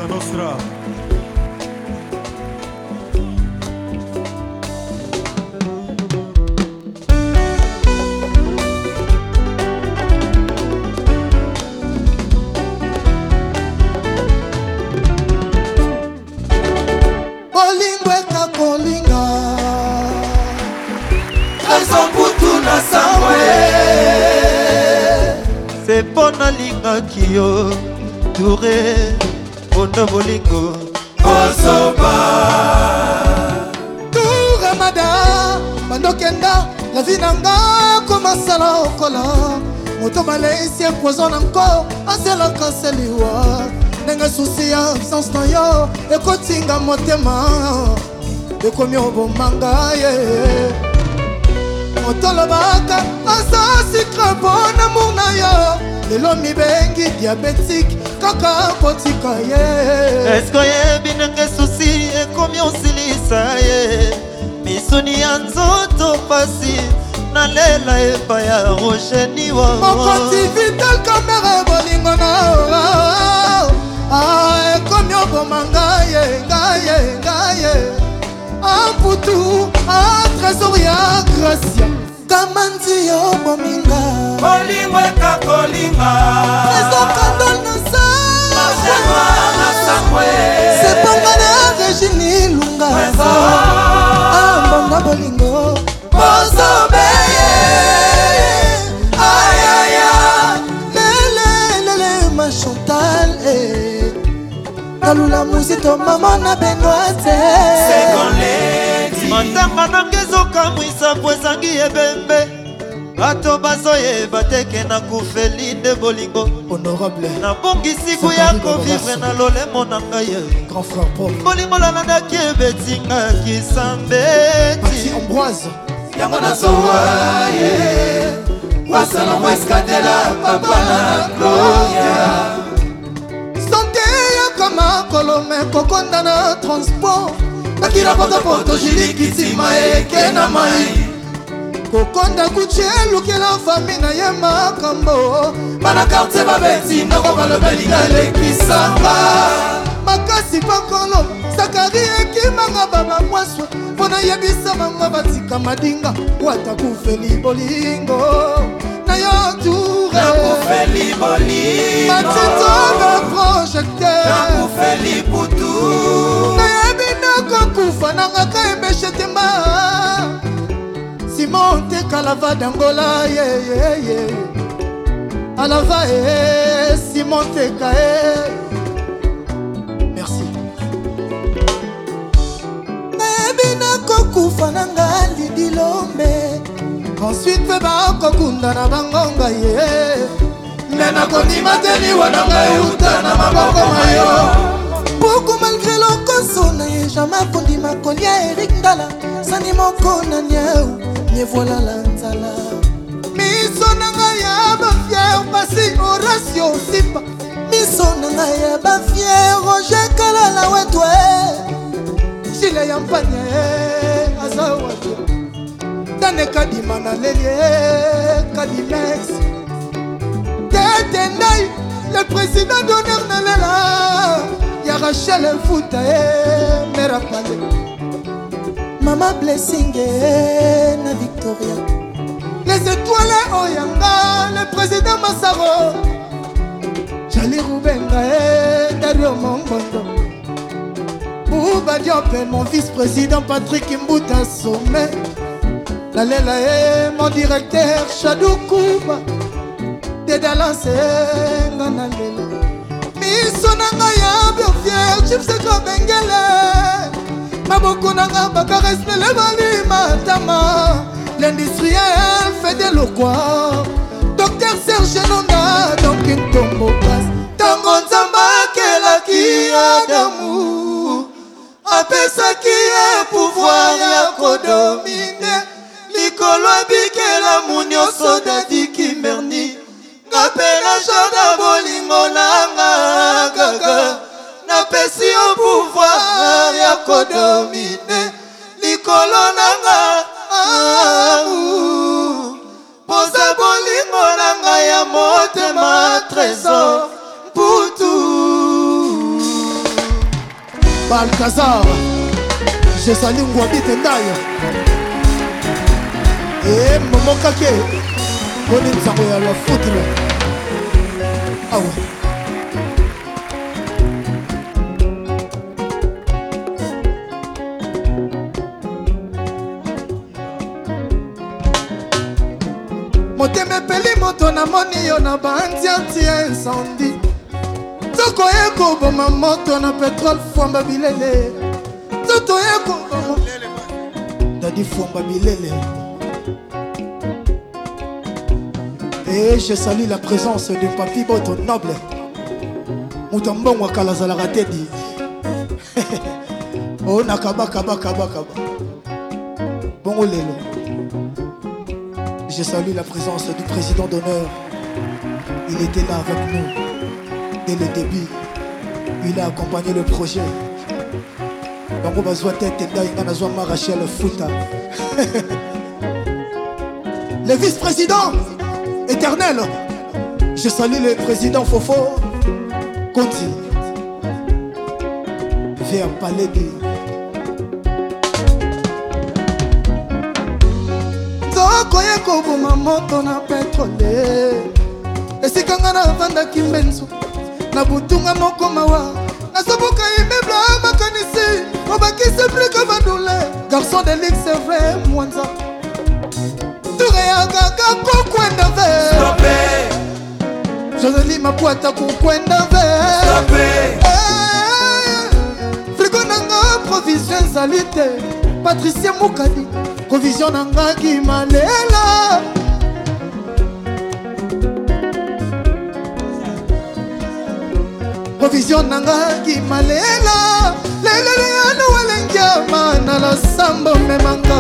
Cosa Nostra. C'est bon linga kio Touré Bono bolingo Osoba Tour Amada Mandokenda La vie nanga Komasala okola Moto Malaysia poison encore Asela kaseliwa Nenga souci absence na yo Ekotinga motema Ekomi obomanga Motolo baka asa sikra bon amour na yo Lelo mi bengi diabétique kaka potika ye Est-ce que yebi nenge souci ekomi osilisa ye Misuni ya nzoto pasi nalela epa ya rosheni wa Mokoti vital kamere bolingo na ekomi obomanga ye ngaye Amputu, trésor ya Gracia Kamanzi yo bominga Kolingwe ka kolinga Trésor kandol na sa Machema na samwe Sepanga na Regine Lunga Ambonga bolingo Bozo beye Ayaya Lele ma Chantal Kalula musito mama na Benoite Matanga nangezoka mwisa pwezangi ebembe Bato bazoyeba teke na kufeli nde bolingo Honorable Na bongi siku ya kovivre na lolemo na ngaye Grand frère Paul Bolingo lalandaki ebetinga kisambeti Pati Ambroise Yango na sowa Wasala mweskadela papa na Gloria Santé ya kama kolome kokonda na transport Bakira poto jili kitima eke na mai Kokonda kuche lukela fami na ye makambo Bana karte babeti ndoko balobelinga lekisanga Makasi pakolo sakari ekimanga baba mwaswa Pona yebisa manga batika madinga Wata kufeli bolingo Na yo toure Na kufeli bolingo Matito na projecteur Na kufeli putu Na yebina kufa nanga kaemeshe temba Simon te kalava dangola Alava Simon te kae Merci Na yebina kufa nanga lidilombe Ensuite feba kokunda na bangonga Nena kondima teni wananga yuta na maboko mayo Beaucoup malgré l'okoso na ye jamais kondima kolia Eric Ndala Sani moko na nyeu Nye voilà la nzala Miso nanga ya ba fier Pasi Horatio Sipa Miso nanga ya ba fier Roger Kalala wetwe Chile ya mpanye Aza watu Dane kadima na lelie Kadimex Tete Ndai Le président d'honneur na lela Ya Rachel Mfuta Mera Pale Mama Blessing na Victoria Les étoiles Oyanga Le président Massaro Jali Rubenga Dario Mongondo Bouba Diop mon vice-président Patrick Mbuta Sommet La Lela mon directeur Chadou Kouba Dédalance Ngana Lela Miso nanga ya biofier Chipse Kobengele Maboko nanga bakaresne le bali matama L'industriel fait des loquois Docteur Serge Nonda Donc une tombe passe Tango nzamba kelaki Adamu Apesaki e pouvoir ya kodomine Likolo bikela munyoso dadi kimerni Ngapela jada bolingo nanga gaga Napesi au pouvoir ya kodomine Likolo nanga Posa bolingo nanga ya motema trésor Poutou Balcazar, je salue Ngwabi Tendaya. Et Momo Kake, Boni Nzango ya la foutre. Ah ouais. Moteme peli moto na moni yo na bandi anti-incendie. Toko eko boma moto na pétrole fomba bilele. Toto eko boma Dadi fomba bilele. Et je salue la présence de Papi Boto noble. Moutambo wakala zala ratedi. Oh nakaba kaba kaba kaba. Bon lelo. Je salue la présence du président d'honneur. Il était là avec nous dès le début. Il a accompagné le projet. Donc on va jouer tête et d'ailleurs on a joué Rachel Fouta. Le vice-président éternel. Je salue le président Fofo Conti. Vers Palais de Koye koboma moto na pétrole. Esikanga na vanda kimbenzo na butunga moko mawa. Nasoboka immeuble makanisi obakise plus que badule. Garçon de luxe c'est vrai mwanza. Turea gaga kukwenda ve. Stopé. Joseli mapuata kukwenda ve. Stopé. Frigo nanga provision salite. Patricia Moukadi. Provision nanga ki malela. Provision nanga ki malela. Lelele anu walengia mana la sambo memanga.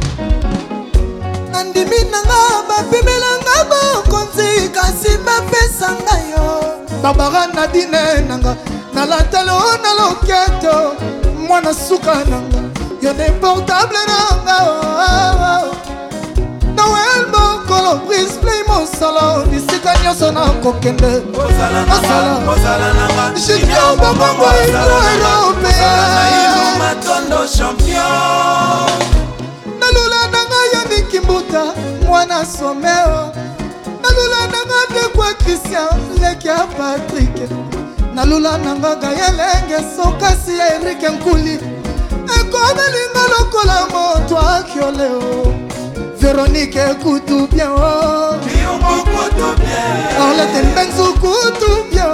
Nandimi nanga bapimela ngabo konzi kasi bapesanga yo. Barbara Nadine nanga nalatalo naloketo. Mwana suka nanga yo ne portable nanga. Noël mokolo brise play mon salon. Nisika nyoso na kokende. Osala nanga Junior babongo ilo européen. Matondo champion. Nalula nanga Yannick Kimbuta mwana someo. Nalula nanga Dekwa Christian Lekia Patrick. Nalula nanga Gayelenge Sokasi Eric Nkuli. Ekome linga lokola moto akioleo. Véronique écoute bien. Arlette Mbenzo écoute bien.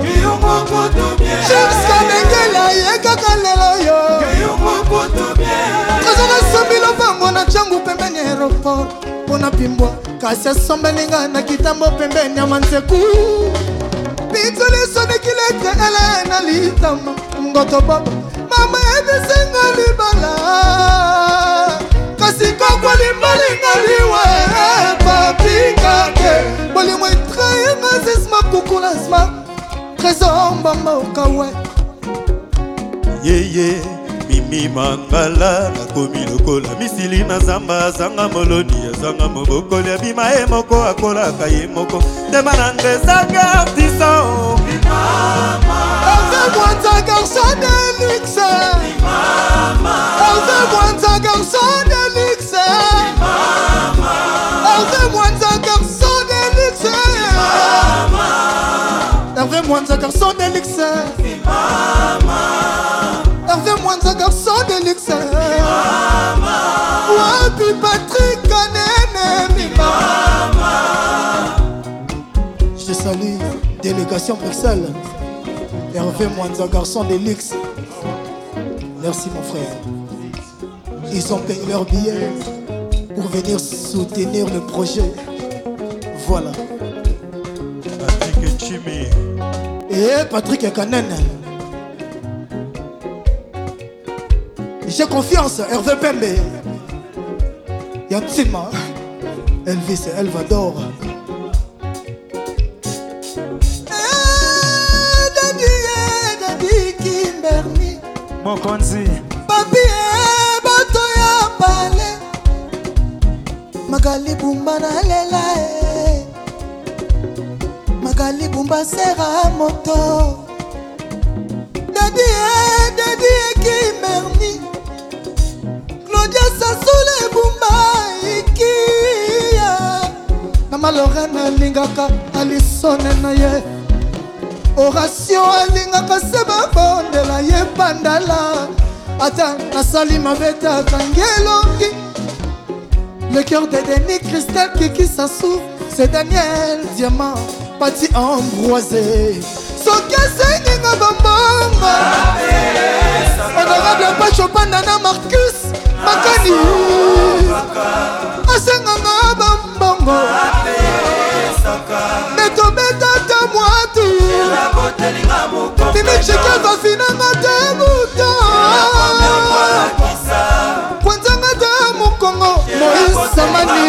James Kamengela yekaka lelo yo. Kazana Sabilo bango na changu pembeni aéroport. Pona pimbwa kasi asombelinga na kitambo pembeni ya manzeku. Pitole sone kiletre ele na litama. Ngoto baba mama ebisenga libala. Kasi kwa limbali ngaliwe papi kake. Boli mwe trahi ngazisma kukula sma. Trésor mbamba ukawe. Yeye Mimi Mangala nakomi lokola misili na zamba zanga moloni zanga mobokoli abima moko akola kaye moko demana ndezanga artisan Enlève-moi ta garçon de luxe. Enlève-moi ta garçon de luxe. Enlève-moi ta garçon de luxe. Enlève-moi ta garçon de luxe. Enlève-moi ta garçon de luxe. Wapi Patrick Kanene mi mama. Je salue délégation Bruxelles. Hervé Mwanza, garçon de luxe. Merci mon frère. Ils ont payé leur billet pour venir soutenir le projet. Voilà. Patrick Chimi. Et Patrick Kanen. J'ai confiance, Hervé Pembe. Yatsima. Elvis et Elvador. Mokonzi Papi bato ya pale. Magali bumba na lela Magali bumba sera moto. Daddy Kimerni Claudia Sassole Bumba Ikia Mama Lorena Lingaka Alisone na ye Oration Alingaka Seba Bondela ye Pandala Ata Nasali Maveta Kangelongi Le cœur de Denis Christelle Kiki Sassou c'est Daniel Diamant Pati Ambroisé Sokia Senginga Bambamba Honorable Pacho Pandana Marcus Makani Asenganga Bambongo Beto Beta Tamwatu Mimi Chika Vafinanga Tebuta Kwanzanga Temukongo Moïse Samani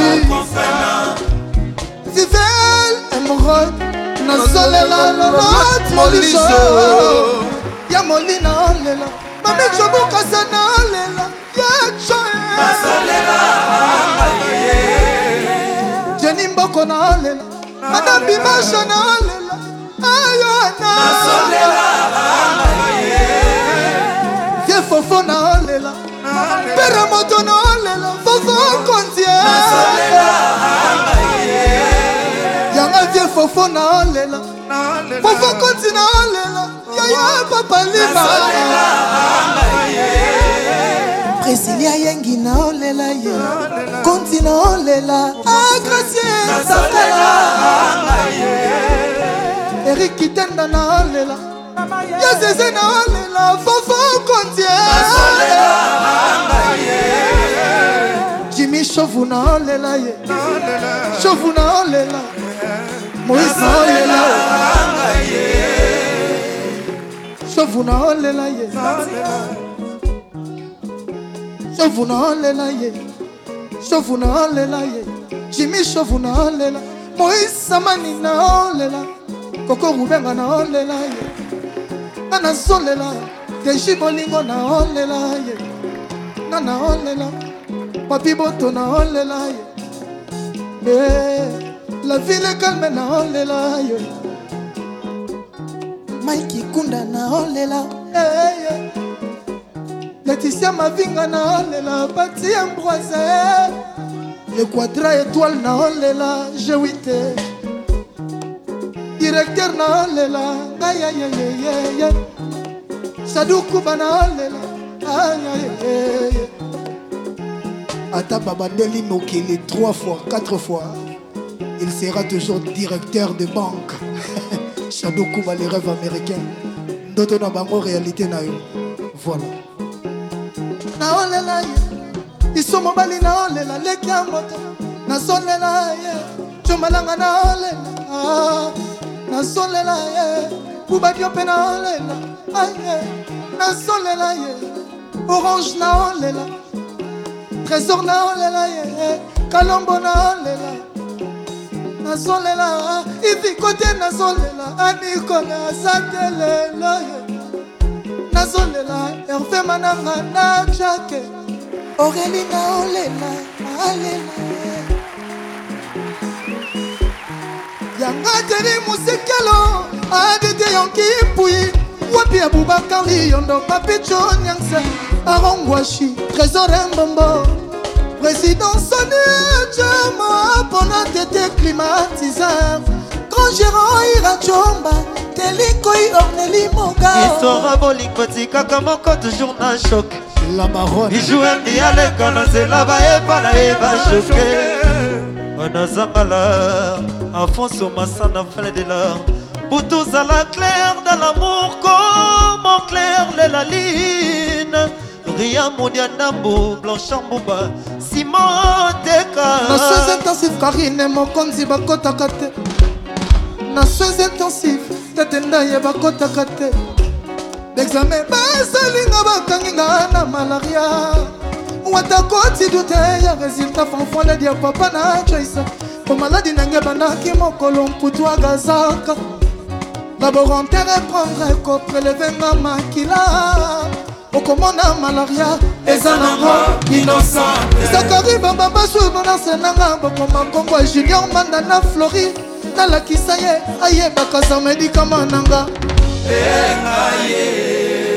Vivel Emerald Nazolela Lot Moliso Ya Molina Olela Mami Chobuka Sana Olela Ya Choe Nazolela Jenny Mboko na Olela Madame Bimasha na Olela Ayona Nazolela Vie Fofo na Olela Pere Moto na Olela Fofo Kontie Nazolela Yanga vie Fofo na Olela Fofo Konti na Olela Yaya Papa Lima Brasilia Yengi na Olela ye Konti na Olela Agracien Sakala Eric Kitenda na Olela Yazeze na Olela Fofo Konti Jimmy Chovu na Olela ye Chovu na Olela Moïse na Olela Chovu na Olela ye Chovu na Olela ye Chovu na Olela ye Jimmy Chovu na Olela Moïse Samani na Olela Koko Rubenga na Olela ye Nana Solela Deji Bolingo na Olela ye Nana Olela Papi Boto na Olela ye La ville est calme na Olela ye Mikey Kunda na Olela Laetitia Mavinga na Olela Pati Ambroise Le Quadra étoile na Olela Jewite Directeur na Olela Aïe Sadou Kouba na Olela Aïe Ata Babandeli Mokele 3 fois, 4 fois il sera toujours directeur de banque. Shadow Kouba les rêves américains. D'autres n'ont pas réalité na yo. Voilà. Na olela ye. Ils sont mobali na olela leki amoto. Na solela ye. Chomalanga na olela. Na solela ye. Kouba Diopé na olela. Aye. Na solela ye. Orange na olela. Trésor na olela ye. Kalombo na olela. Nazolela, ifi kote nazolela, Anikola satelelo Nazolela, Hervé Mananga na Jacques Aurélie na olela, alela Yanga teni musekelo, adete yonki pui Wapi Aboubakar Liyondo, Papi John Yangse Arongwashi, Trésor Mbombo Président Sonia Djama pendant t'étais climatiseur Grand gérant Irachomba Telikoi Orneli Moga Histoire à Bolik Patika comme encore toujours n'a choc La baronne Il joue un dialogue quand on se lava et pas la eva choqué On a Zangala Alfonso Massana Fale de l'or Pour tous à la claire de l'amour Comme en clair la ligne Ria Moudianambo Blanchard Mouba Simon Teka Na soins intensifs Karine Mokonzi Bakota Kate Na soins intensifs Tetenda Ye Bakota Kate L'examen Basalinga Bakanginga na malaria Watakoti dute ya résultat fanfone dia papa na choice Pour maladie nange bandaki mokolo mputu agazaka Laborantaire prendre ko prélever ma makila Okomona malaria Ezanango innocent Zakari baba basu nona senanga Bokoma Kongo Junior Manda na Flori Nalakisa ye aye bakaza medikama nanga Engaye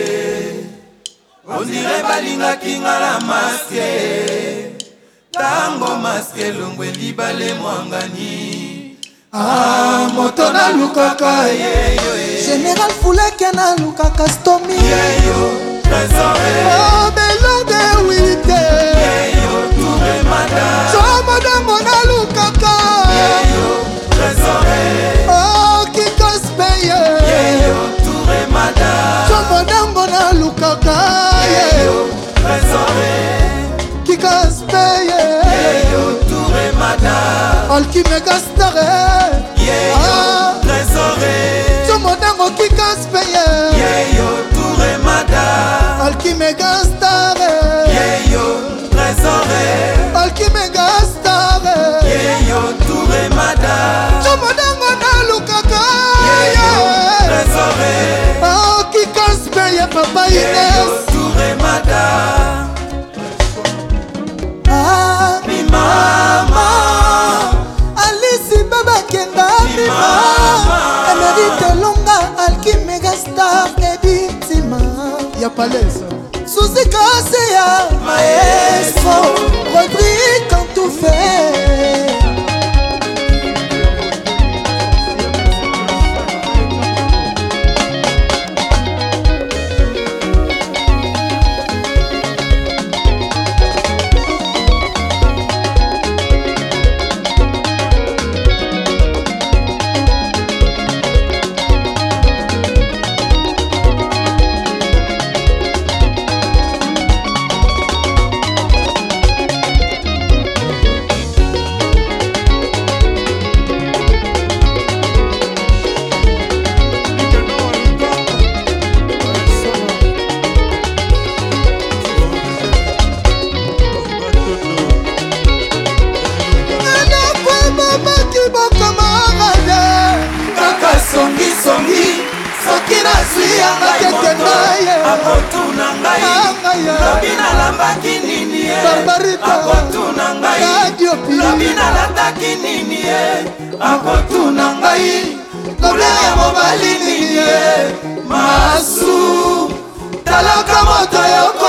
On dirait balingaki nga la masque. Tango masque longwe libale mwangani. Ah, moto na lukaka yeyo. Général Fouleke na lukaka stomi. Yeyo, trésoré. Oh, belo de wilite. Yeyo, touré madame. Chomodango na lukaka. Yeyo, trésoré. Oh, kikos peye. Yeyo, touré madame. Chomodango na lukaka. Yeyo, trésoré. Kikos peye. Yeyo, touré madame. Olki megastare. Yeyo, trésoré. Chomodango kikos peye. Yeyo, touré madame. Olki megastare. Yeyo, trésoré. Olki megastare. Yeyo, touré madame. Chomodango na lukaka. Yeyo, trésoré. Oh, kikos peye papa Yeyo, Inès. touré madame. Ah, Mi mama. Alice Baba Kenda mi mama. Emerite Longa Alki Megastar Ebitima. Ya palesa. Suzy Kaseya Maestro Rodrigue quand tout fait. Soki nazwi ya ngai moto akotuna ngai lobi nalambaki nini ye akotuna ngai lobi nalataki nini ye akotuna ngai lobi ya mobali nini ye masu talaka moto yoko